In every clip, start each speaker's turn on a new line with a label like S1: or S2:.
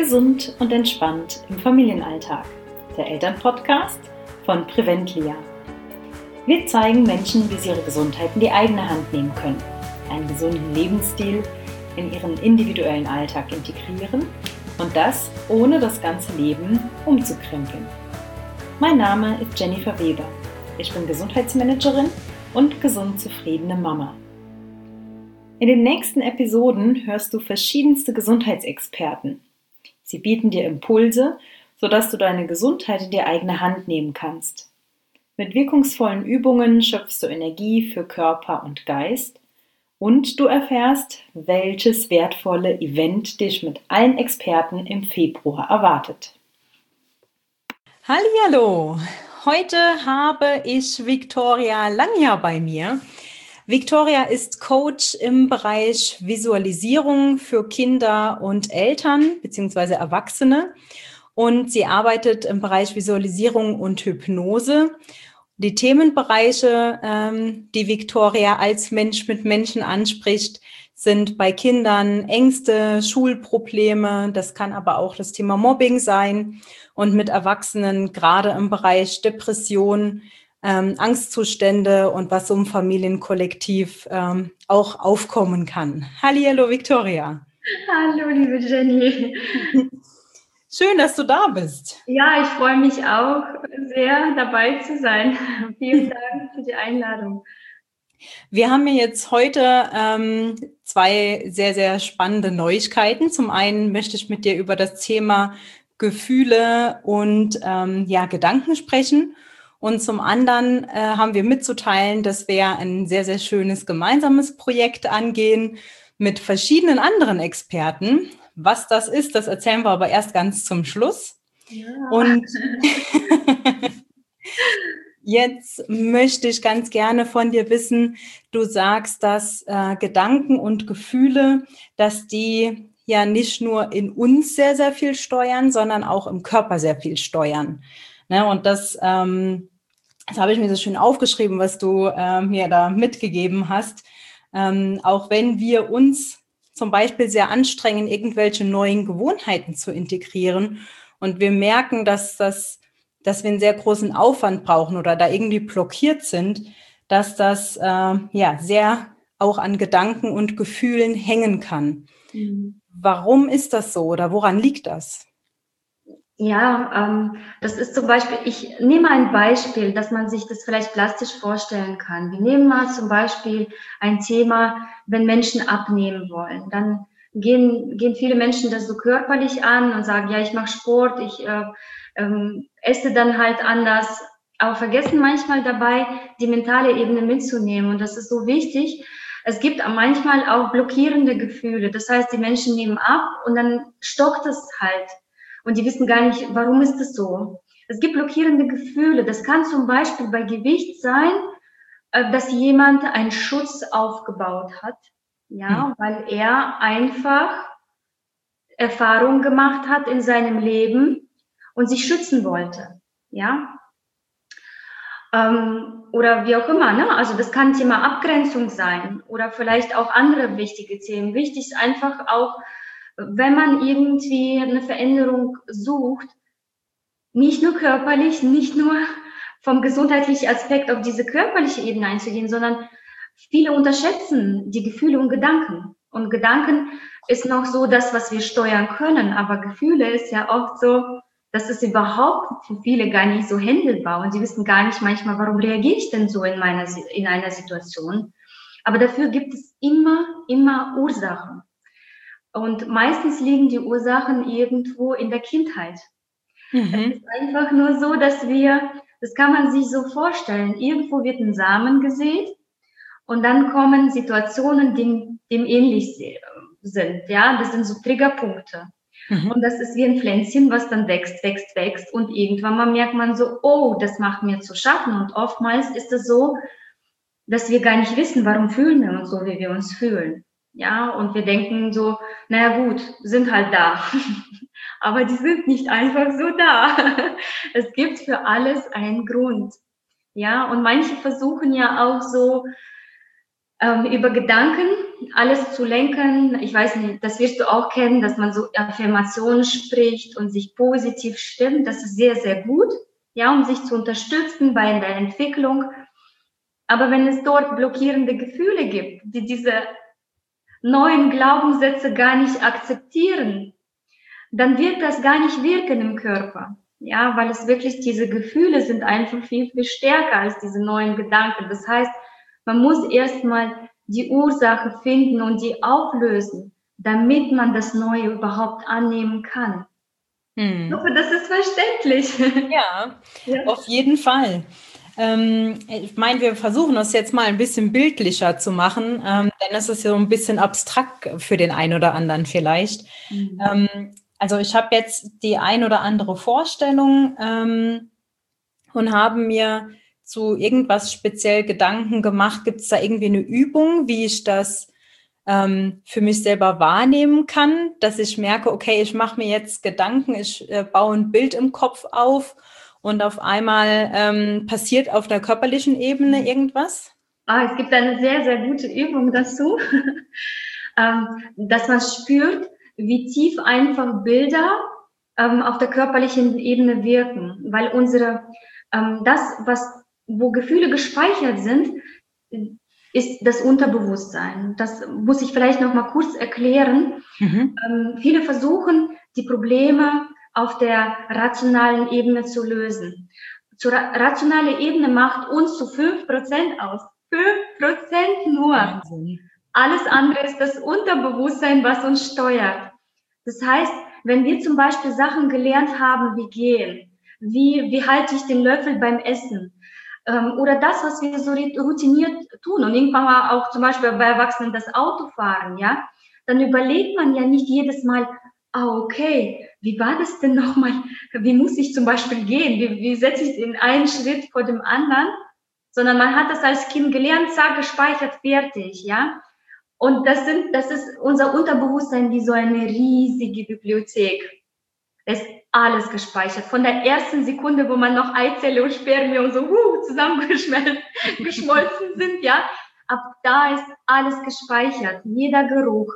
S1: Gesund und entspannt im Familienalltag. Der Elternpodcast von Preventlia. Wir zeigen Menschen, wie sie ihre Gesundheit in die eigene Hand nehmen können, einen gesunden Lebensstil in ihren individuellen Alltag integrieren und das ohne das ganze Leben umzukrempeln. Mein Name ist Jennifer Weber. Ich bin Gesundheitsmanagerin und gesund zufriedene Mama. In den nächsten Episoden hörst du verschiedenste Gesundheitsexperten. Sie bieten dir Impulse, sodass du deine Gesundheit in die eigene Hand nehmen kannst. Mit wirkungsvollen Übungen schöpfst du Energie für Körper und Geist und du erfährst, welches wertvolle Event dich mit allen Experten im Februar erwartet.
S2: Hallihallo! Heute habe ich Viktoria Langjahr bei mir. Viktoria ist Coach im Bereich Visualisierung für Kinder und Eltern bzw. Erwachsene und sie arbeitet im Bereich Visualisierung und Hypnose. Die Themenbereiche, die Viktoria als Mensch mit Menschen anspricht, sind bei Kindern Ängste, Schulprobleme, das kann aber auch das Thema Mobbing sein und mit Erwachsenen gerade im Bereich Depression, Angstzustände und was so im Familienkollektiv auch aufkommen kann. Hallihallo, Viktoria.
S3: Hallo, liebe Jenny.
S2: Schön, dass du da bist.
S3: Ja, ich freue mich auch sehr, dabei zu sein. Vielen Dank für die Einladung.
S2: Wir haben jetzt heute zwei sehr, sehr spannende Neuigkeiten. Zum einen möchte ich mit dir über das Thema Gefühle und Gedanken sprechen. Und zum anderen haben wir mitzuteilen, dass wir ein sehr, sehr schönes gemeinsames Projekt angehen mit verschiedenen anderen Experten. Was das ist, das erzählen wir aber erst ganz zum Schluss.
S3: Ja.
S2: Und jetzt möchte ich ganz gerne von dir wissen, du sagst, dass Gedanken und Gefühle, dass die ja nicht nur in uns sehr, sehr viel steuern, sondern auch im Körper sehr viel steuern. Ne? Und das habe ich mir so schön aufgeschrieben, was du mir da mitgegeben hast. Auch wenn wir uns zum Beispiel sehr anstrengen, irgendwelche neuen Gewohnheiten zu integrieren und wir merken, dass wir einen sehr großen Aufwand brauchen oder da irgendwie blockiert sind, dass das sehr auch an Gedanken und Gefühlen hängen kann.
S3: Mhm.
S2: Warum ist das so oder woran liegt das?
S3: Ja, das ist zum Beispiel, ich nehme ein Beispiel, dass man sich das vielleicht plastisch vorstellen kann. Wir nehmen mal zum Beispiel ein Thema, wenn Menschen abnehmen wollen. Dann gehen viele Menschen das so körperlich an und sagen, ja, ich mache Sport, ich esse dann halt anders, aber vergessen manchmal dabei, die mentale Ebene mitzunehmen. Und das ist so wichtig. Es gibt manchmal auch blockierende Gefühle. Das heißt, die Menschen nehmen ab und dann stockt es halt. Und die wissen gar nicht, warum ist das so. Es gibt blockierende Gefühle. Das kann zum Beispiel bei Gewicht sein, dass jemand einen Schutz aufgebaut hat, ja, weil er einfach Erfahrungen gemacht hat in seinem Leben und sich schützen wollte, ja. Oder wie auch immer, ne? Also das kann Thema Abgrenzung sein oder vielleicht auch andere wichtige Themen. Wichtig ist einfach auch, wenn man irgendwie eine Veränderung sucht, nicht nur körperlich, nicht nur vom gesundheitlichen Aspekt auf diese körperliche Ebene einzugehen, sondern viele unterschätzen die Gefühle und Gedanken. Und Gedanken ist noch so das, was wir steuern können, aber Gefühle ist ja oft so, das ist überhaupt für viele gar nicht so handelbar und sie wissen gar nicht manchmal, warum reagiere ich denn so in einer Situation. Aber dafür gibt es immer Ursachen. Und meistens liegen die Ursachen irgendwo in der Kindheit. Es ist einfach nur so, das kann man sich so vorstellen, irgendwo wird ein Samen gesät und dann kommen Situationen, die dem ähnlich sind. Ja, das sind so Triggerpunkte. Und das ist wie ein Pflänzchen, was dann wächst und irgendwann mal merkt man so, oh, das macht mir zu schaffen. Und oftmals ist es so, dass wir gar nicht wissen, warum fühlen wir uns so, wie wir uns fühlen. Ja, und wir denken so, naja gut, sind halt da. Aber die sind nicht einfach so da. Es gibt für alles einen Grund. Ja, und manche versuchen ja auch so, über Gedanken alles zu lenken. Ich weiß nicht, das wirst du auch kennen, dass man so Affirmationen spricht und sich positiv stimmt. Das ist sehr, sehr gut, ja, um sich zu unterstützen bei der Entwicklung. Aber wenn es dort blockierende Gefühle gibt, die diese neuen Glaubenssätze gar nicht akzeptieren, dann wird das gar nicht wirken im Körper. Ja, weil es wirklich, diese Gefühle sind einfach viel, viel stärker als diese neuen Gedanken. Das heißt, man muss erstmal die Ursache finden und die auflösen, damit man das Neue überhaupt annehmen kann. Ich hoffe, das ist verständlich.
S2: Ja, auf jeden Fall. Ich meine, wir versuchen das jetzt mal ein bisschen bildlicher zu machen, denn es ist ja so ein bisschen abstrakt für den einen oder anderen vielleicht. Also ich habe jetzt die ein oder andere Vorstellung und habe mir zu irgendwas speziell Gedanken gemacht. Gibt es da irgendwie eine Übung, wie ich das für mich selber wahrnehmen kann, dass ich merke, okay, ich mache mir jetzt Gedanken, ich baue ein Bild im Kopf auf und auf einmal passiert auf der körperlichen Ebene irgendwas?
S3: Es gibt eine sehr, sehr gute Übung dazu, dass man spürt, wie tief einfach Bilder auf der körperlichen Ebene wirken, weil wo Gefühle gespeichert sind, ist das Unterbewusstsein. Das muss ich vielleicht noch mal kurz erklären. Viele versuchen, die Probleme auf der rationalen Ebene zu lösen. Zur rationale Ebene macht uns zu 5% aus. 5% nur.
S2: Wahnsinn.
S3: Alles andere ist das Unterbewusstsein, was uns steuert. Das heißt, wenn wir zum Beispiel Sachen gelernt haben, wie gehen, wie halte ich den Löffel beim Essen, oder das, was wir so routiniert tun und irgendwann mal auch zum Beispiel bei Erwachsenen das Autofahren, ja, dann überlegt man ja nicht jedes Mal, okay, wie war das denn nochmal, wie muss ich zum Beispiel gehen, wie setze ich den einen Schritt vor dem anderen, sondern man hat das als Kind gelernt, zack, gespeichert, fertig, ja. Und das ist unser Unterbewusstsein wie so eine riesige Bibliothek. Es ist alles gespeichert. Von der ersten Sekunde, wo man noch Eizelle und Spermien so zusammengeschmolzen sind, ja, ab da ist alles gespeichert. Jeder Geruch,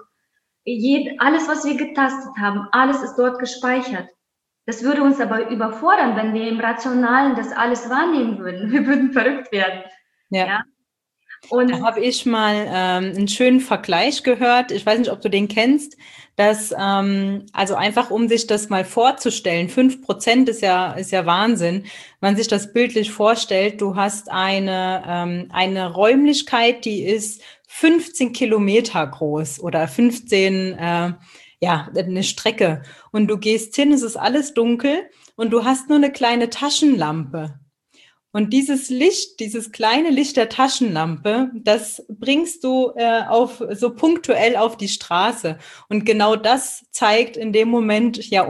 S3: alles, was wir getastet haben, alles ist dort gespeichert. Das würde uns aber überfordern, wenn wir im Rationalen das alles wahrnehmen würden. Wir würden verrückt werden.
S2: Ja. Und da habe ich mal einen schönen Vergleich gehört. Ich weiß nicht, ob du den kennst. Dass, also einfach, um sich das mal vorzustellen, 5% ist ja Wahnsinn. Wenn man sich das bildlich vorstellt, du hast eine Räumlichkeit, die ist 15 Kilometer groß oder 15, eine Strecke. Und du gehst hin, es ist alles dunkel und du hast nur eine kleine Taschenlampe. Und dieses Licht, dieses kleine Licht der Taschenlampe, das bringst du so punktuell auf die Straße. Und genau das zeigt in dem Moment ja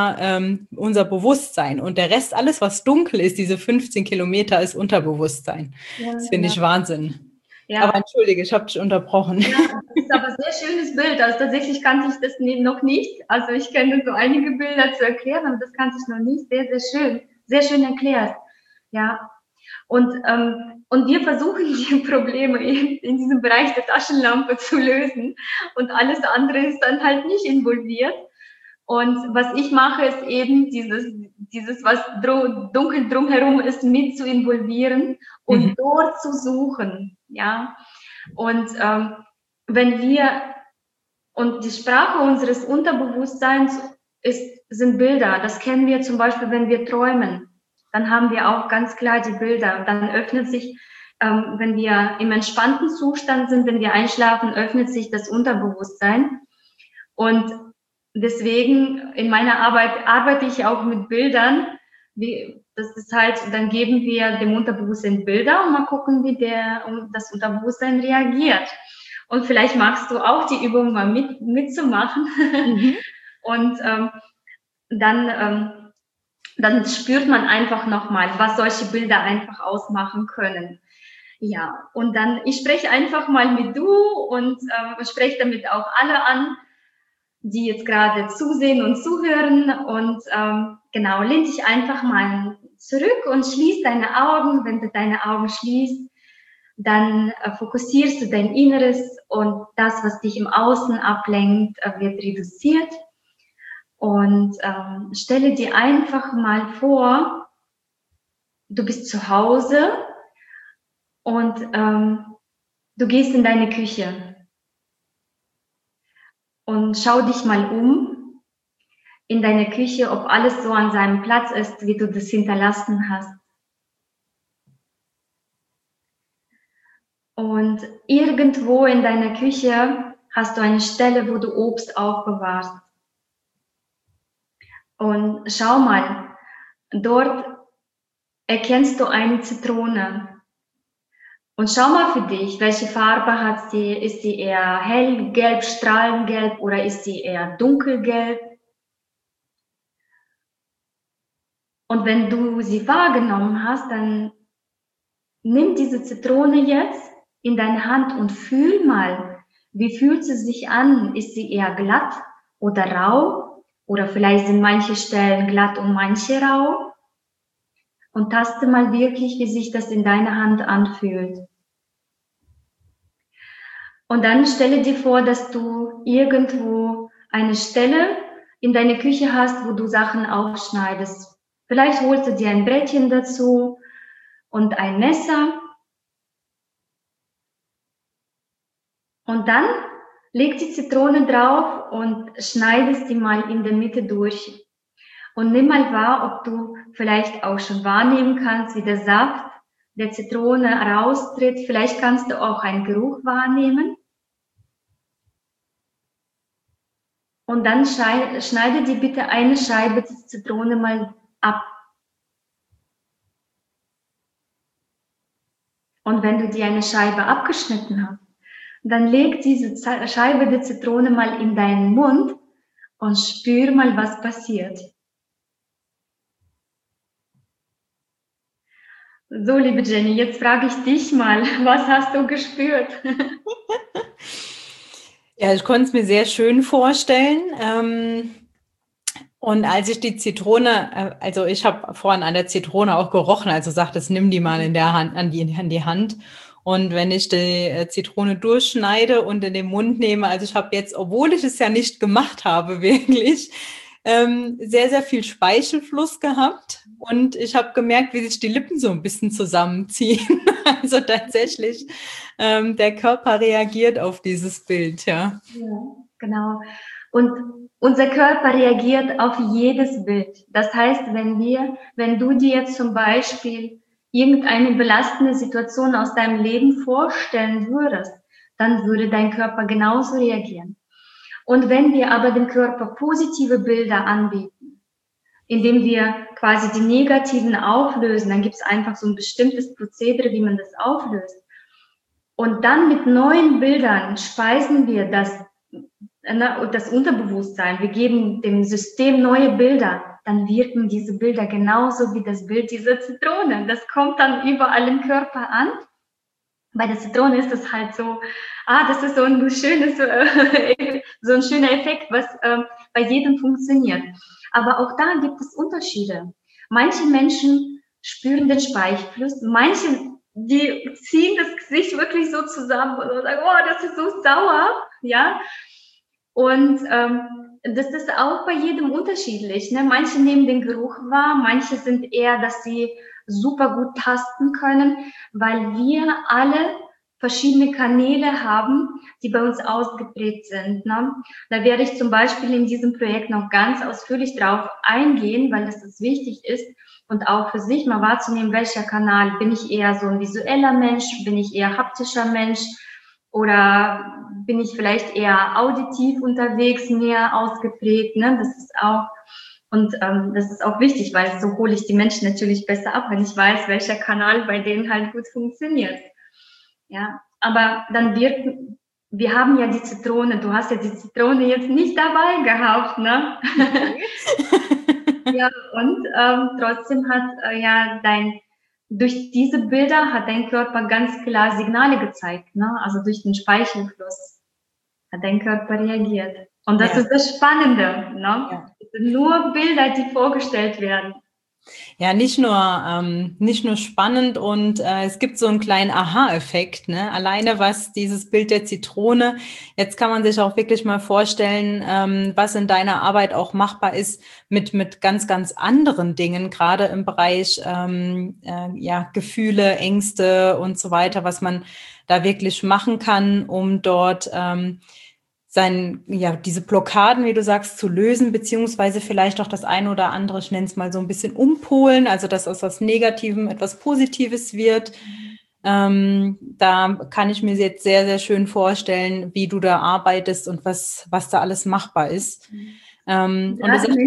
S2: unser Bewusstsein. Und der Rest, alles, was dunkel ist, diese 15 Kilometer, ist Unterbewusstsein. Ja, das finde ich Wahnsinn. Ja. Aber entschuldige, ich habe dich unterbrochen.
S3: Ja, das ist aber ein sehr schönes Bild. Also tatsächlich kannte ich das noch nicht. Also ich kenne so einige Bilder zu erklären, aber das kannte ich noch nicht. Sehr, sehr schön. Sehr schön erklärt. Ja. Und wir versuchen, die Probleme in diesem Bereich der Taschenlampe zu lösen. Und alles andere ist dann halt nicht involviert. Und was ich mache, ist eben dieses was dunkel drumherum ist, mit zu involvieren und dort zu suchen. Ja. Und und die Sprache unseres Unterbewusstseins sind Bilder. Das kennen wir zum Beispiel, wenn wir träumen. Dann haben wir auch ganz klar die Bilder. Und dann öffnet sich, wenn wir im entspannten Zustand sind, wenn wir einschlafen, öffnet sich das Unterbewusstsein. Und deswegen in meiner Arbeit arbeite ich auch mit Bildern. Das ist halt, dann geben wir dem Unterbewusstsein Bilder und mal gucken, wie das Unterbewusstsein reagiert. Und vielleicht magst du auch die Übung mal mitzumachen. Und dann spürt man einfach nochmal, was solche Bilder einfach ausmachen können. Ja, und dann, ich spreche einfach mal mit du und spreche damit auch alle an, die jetzt gerade zusehen und zuhören. Und genau, lehn dich einfach mal zurück und schließ deine Augen. Wenn du deine Augen schließt, dann fokussierst du dein Inneres und das, was dich im Außen ablenkt, wird reduziert. Und stelle dir einfach mal vor, du bist zu Hause und du gehst in deine Küche und schau dich mal um in deiner Küche, ob alles so an seinem Platz ist, wie du das hinterlassen hast. Und irgendwo in deiner Küche hast du eine Stelle, wo du Obst aufbewahrst. Und schau mal, dort erkennst du eine Zitrone. Und schau mal für dich, welche Farbe hat sie? Ist sie eher hellgelb, strahlengelb oder ist sie eher dunkelgelb? Und wenn du sie wahrgenommen hast, dann nimm diese Zitrone jetzt in deine Hand und fühl mal, wie fühlt sie sich an? Ist sie eher glatt oder rau? Oder vielleicht sind manche Stellen glatt und manche rau? Und taste mal wirklich, wie sich das in deiner Hand anfühlt. Und dann stelle dir vor, dass du irgendwo eine Stelle in deiner Küche hast, wo du Sachen aufschneidest. Vielleicht holst du dir ein Brettchen dazu und ein Messer. Und dann leg die Zitrone drauf und schneidest die mal in der Mitte durch. Und nimm mal wahr, ob du vielleicht auch schon wahrnehmen kannst, wie der Saft der Zitrone raustritt. Vielleicht kannst du auch einen Geruch wahrnehmen. Und dann schneide dir bitte eine Scheibe der Zitrone mal ab. Und wenn du dir eine Scheibe abgeschnitten hast, dann leg diese Scheibe der Zitrone mal in deinen Mund und spür mal, was passiert. So, liebe Jenny, jetzt frage ich dich mal, was hast du gespürt?
S2: Ja, ich konnte es mir sehr schön vorstellen. Und als ich die Zitrone, also ich habe vorhin an der Zitrone auch gerochen, also sagte es, nimm die mal in der Hand, an die Hand. Und wenn ich die Zitrone durchschneide und in den Mund nehme, also ich habe jetzt, obwohl ich es ja nicht gemacht habe, wirklich sehr, sehr viel Speichelfluss gehabt. Und ich habe gemerkt, wie sich die Lippen so ein bisschen zusammenziehen. Also tatsächlich, der Körper reagiert auf dieses Bild, ja.
S3: Ja, genau. Und unser Körper reagiert auf jedes Bild. Das heißt, wenn du dir jetzt zum Beispiel irgendeine belastende Situation aus deinem Leben vorstellen würdest, dann würde dein Körper genauso reagieren. Und wenn wir aber dem Körper positive Bilder anbieten, indem wir quasi die negativen auflösen, dann gibt es einfach so ein bestimmtes Prozedere, wie man das auflöst. Und dann mit neuen Bildern speisen wir das Unterbewusstsein. Wir geben dem System neue Bilder. Dann wirken diese Bilder genauso wie das Bild dieser Zitrone. Das kommt dann überall im Körper an. Bei der Zitrone ist es halt so, das ist so ein schönes, so ein schöner Effekt, was bei jedem funktioniert. Aber auch da gibt es Unterschiede. Manche Menschen spüren den Speichelfluss, manche, die ziehen das Gesicht wirklich so zusammen und sagen, oh, das ist so sauer, ja. Und das ist auch bei jedem unterschiedlich. Ne? Manche nehmen den Geruch wahr, manche sind eher, dass sie super gut tasten können, weil wir alle verschiedene Kanäle haben, die bei uns ausgeprägt sind. Ne? Da werde ich zum Beispiel in diesem Projekt noch ganz ausführlich drauf eingehen, weil das wichtig ist und auch für sich mal wahrzunehmen, welcher Kanal. Bin ich eher so ein visueller Mensch? Bin ich eher haptischer Mensch? Oder bin ich vielleicht eher auditiv unterwegs, mehr ausgeprägt? Ne? Das ist auch, und das ist auch wichtig, weil so hole ich die Menschen natürlich besser ab, wenn ich weiß, welcher Kanal bei denen halt gut funktioniert. Ja, aber dann wir haben ja die Zitrone, du hast ja die Zitrone jetzt nicht dabei gehabt, ne? Ja, und trotzdem hat durch diese Bilder hat dein Körper ganz klar Signale gezeigt, ne? Also durch den Speichelfluss hat dein Körper reagiert. Und das ist das Spannende, ne? Ja. Es sind nur Bilder, die vorgestellt werden.
S2: Ja, nicht nur spannend und es gibt so einen kleinen Aha-Effekt, ne? Alleine was dieses Bild der Zitrone, jetzt kann man sich auch wirklich mal vorstellen, was in deiner Arbeit auch machbar ist mit ganz, ganz anderen Dingen, gerade im Bereich ja, Gefühle, Ängste und so weiter, was man da wirklich machen kann, um dort ja, diese Blockaden, wie du sagst, zu lösen, beziehungsweise vielleicht auch das eine oder andere, ich nenne es mal so ein bisschen umpolen, also dass aus was Negativem etwas Positives wird. Da kann ich mir jetzt sehr, sehr schön vorstellen, wie du da arbeitest und was da alles machbar ist. Und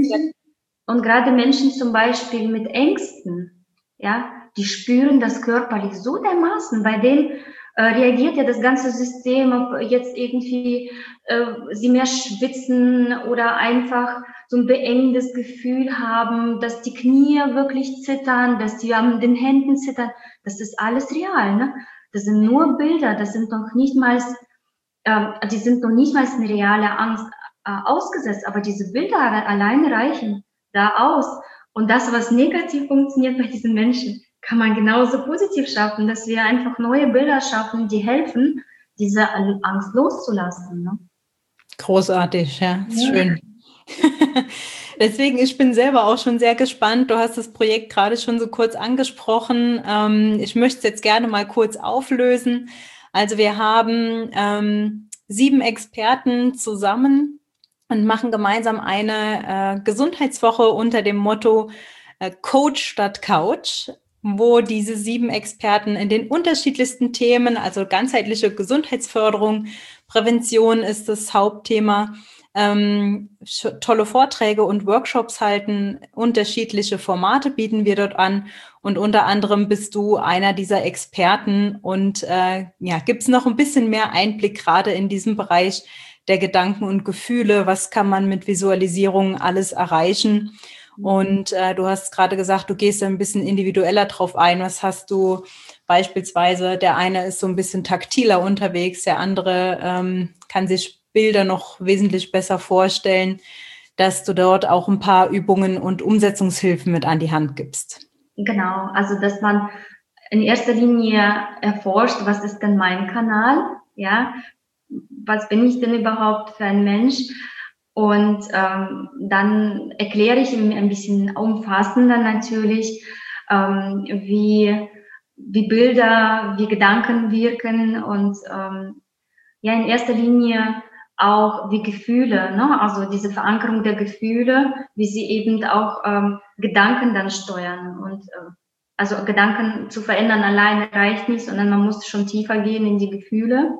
S3: gerade Menschen zum Beispiel mit Ängsten, ja, die spüren das körperlich so dermaßen, bei denen reagiert ja das ganze System, ob jetzt irgendwie sie mehr schwitzen oder einfach so ein beengendes Gefühl haben, dass die Knie wirklich zittern, dass die an den Händen zittern. Das ist alles real, ne? Das sind nur Bilder, das sind noch nicht mal, die sind noch nicht mal eine reale Angst ausgesetzt, aber diese Bilder alleine reichen da aus. Und das, was negativ funktioniert bei diesen Menschen, kann man genauso positiv schaffen, dass wir einfach neue Bilder schaffen, die helfen, diese Angst loszulassen. Ne?
S2: Großartig, ja, ist schön. Deswegen, ich bin selber auch schon sehr gespannt. Du hast das Projekt gerade schon so kurz angesprochen. Ich möchte es jetzt gerne mal kurz auflösen. Also wir haben 7 Experten zusammen und machen gemeinsam eine Gesundheitswoche unter dem Motto Coach statt Couch, wo diese 7 Experten in den unterschiedlichsten Themen, also ganzheitliche Gesundheitsförderung, Prävention ist das Hauptthema, tolle Vorträge und Workshops halten, unterschiedliche Formate bieten wir dort an und unter anderem bist du einer dieser Experten und ja, gibt es noch ein bisschen mehr Einblick gerade in diesem Bereich der Gedanken und Gefühle, was kann man mit Visualisierung alles erreichen und du hast gerade gesagt, du gehst ein bisschen individueller drauf ein, was hast du beispielsweise, der eine ist so ein bisschen taktiler unterwegs, der andere kann sich Bilder noch wesentlich besser vorstellen, dass du dort auch ein paar Übungen und Umsetzungshilfen mit an die Hand gibst.
S3: Genau, also dass man in erster Linie erforscht, was ist denn mein Kanal, ja, was bin ich denn überhaupt für ein Mensch und dann erkläre ich ihm ein bisschen umfassender natürlich, wie Bilder, wie Gedanken wirken und ja, in erster Linie auch wie Gefühle, ne? Also diese Verankerung der Gefühle, wie sie eben auch Gedanken dann steuern. Und also Gedanken zu verändern alleine reicht nicht, sondern man muss schon tiefer gehen in die Gefühle.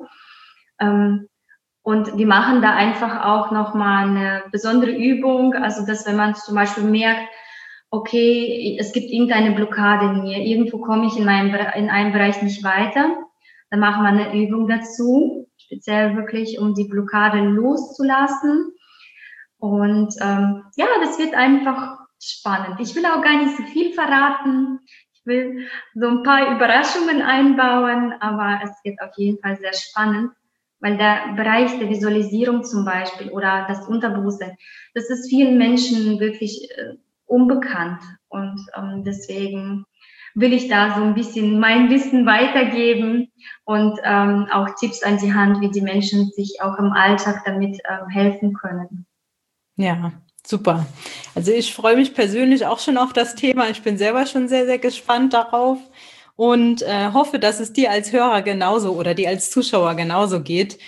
S3: Und wir machen da einfach auch nochmal eine besondere Übung, also dass wenn man zum Beispiel merkt, okay, es gibt irgendeine Blockade in mir, irgendwo komme ich in einem Bereich nicht weiter, dann machen wir eine Übung dazu, speziell wirklich, um die Blockade loszulassen. Und ja, das wird einfach spannend. Ich will auch gar nicht so viel verraten. Ich will so ein paar Überraschungen einbauen, aber es wird auf jeden Fall sehr spannend, weil der Bereich der Visualisierung zum Beispiel oder das Unterbewusstsein, das ist vielen Menschen wirklich unbekannt. Und deswegen will ich da so ein bisschen mein Wissen weitergeben und auch Tipps an die Hand, wie die Menschen sich auch im Alltag damit helfen können.
S2: Ja, super. Also ich freue mich persönlich auch schon auf das Thema. Ich bin selber schon sehr, sehr gespannt darauf und hoffe, dass es dir als Hörer genauso oder dir als Zuschauer genauso geht.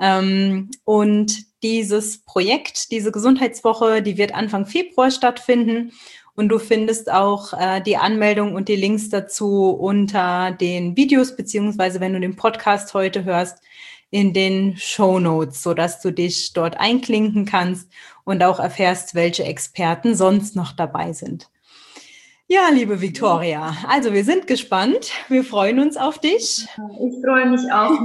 S2: Und dieses Projekt, diese Gesundheitswoche, die wird Anfang Februar stattfinden. Und du findest auch die Anmeldung und die Links dazu unter den Videos, beziehungsweise wenn du den Podcast heute hörst, in den Shownotes, sodass du dich dort einklinken kannst und auch erfährst, welche Experten sonst noch dabei sind. Ja, liebe Viktoria, also wir sind gespannt. Wir freuen uns auf dich.
S3: Ich freue mich auch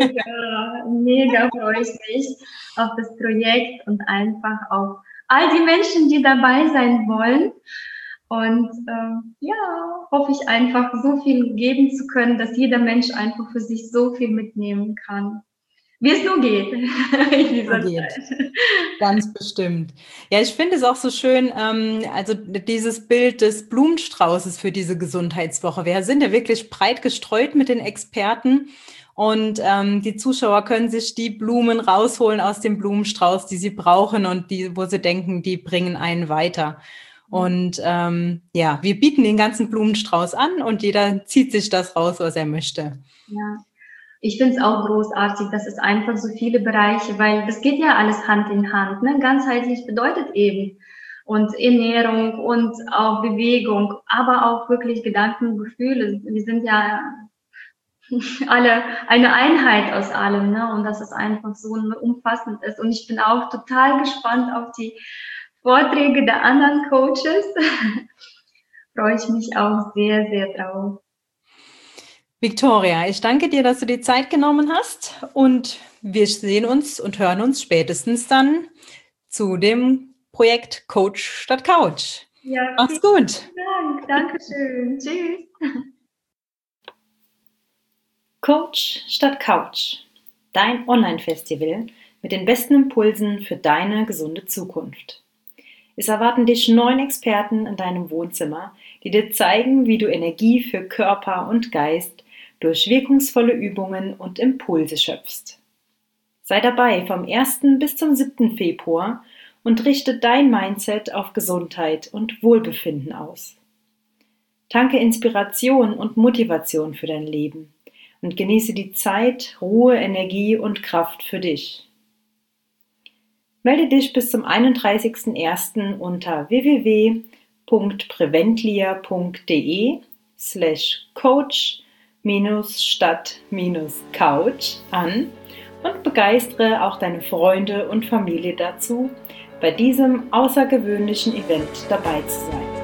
S3: mega freue ich mich auf das Projekt und einfach auf all die Menschen, die dabei sein wollen. Und ja, hoffe ich einfach, so viel geben zu können, dass jeder Mensch einfach für sich so viel mitnehmen kann. wie es nur geht in dieser
S2: Geht.
S3: Zeit.
S2: Ganz bestimmt. Ja, ich finde es auch so schön, also dieses Bild des Blumenstraußes für diese Gesundheitswoche. Wir sind ja wirklich breit gestreut mit den Experten und die Zuschauer können sich die Blumen rausholen aus dem Blumenstrauß, die sie brauchen und die, wo sie denken, die bringen einen weiter. Und ja, wir bieten den ganzen Blumenstrauß an und jeder zieht sich das raus, was er möchte.
S3: Ja. Ich finde es auch großartig, dass es einfach so viele Bereiche, weil das geht ja alles Hand in Hand. Ne? Ganzheitlich bedeutet eben und Ernährung und auch Bewegung, aber auch wirklich Gedanken, Gefühle. Wir sind ja alle eine Einheit aus allem, ne? Und dass es einfach so umfassend ist. Und ich bin auch total gespannt auf die Vorträge der anderen Coaches. Freue ich mich auch sehr, sehr drauf.
S2: Viktoria, ich danke dir, dass du die Zeit genommen hast und wir sehen uns und hören uns spätestens dann zu dem Projekt Coach statt Couch.
S3: Ja,
S2: mach's gut.
S3: Dank. Dankeschön. Tschüss.
S1: Coach statt Couch. Dein Online-Festival mit den besten Impulsen für deine gesunde Zukunft. Es erwarten dich 9 Experten in deinem Wohnzimmer, die dir zeigen, wie du Energie für Körper und Geist durch wirkungsvolle Übungen und Impulse schöpfst. Sei dabei vom 1. bis zum 7. Februar und richte dein Mindset auf Gesundheit und Wohlbefinden aus. Tanke Inspiration und Motivation für dein Leben und genieße die Zeit, Ruhe, Energie und Kraft für dich. Melde dich bis zum 31.01. unter www.preventlia.de/coach-statt-couch an und begeistere auch deine Freunde und Familie dazu, bei diesem außergewöhnlichen Event dabei zu sein.